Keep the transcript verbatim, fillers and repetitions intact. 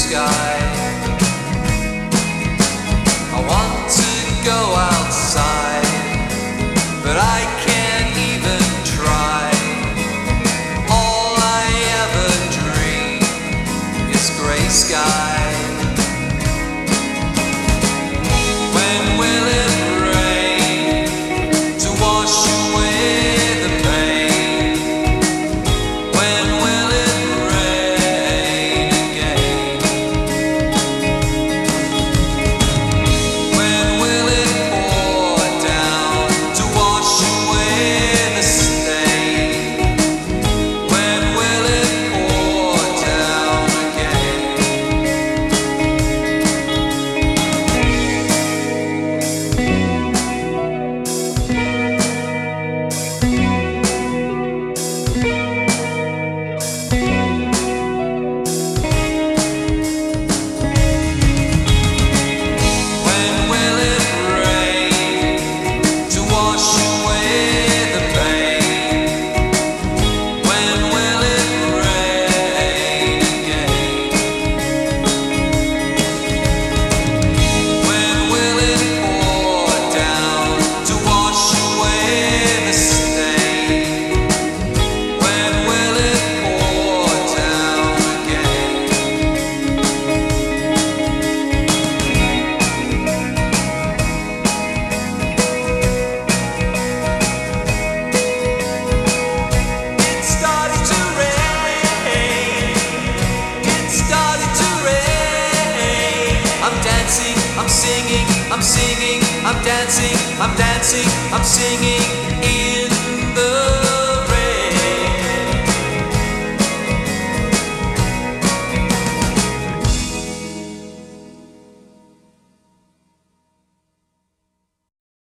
sky. I want to go outside, but I can't even try. All I ever dream is grey sky. When will it rain to wash away the pain? When will it rain again? When will it pour down to wash away the stain? When will it pour down again? When will it rain to wash away the pain? When will it rain again? When will it pour down to wash away the stain? When will it pour down again? It started to rain. It started to rain. I'm dancing, I'm singing, I'm singing, I'm dancing, I'm dancing, I'm singing.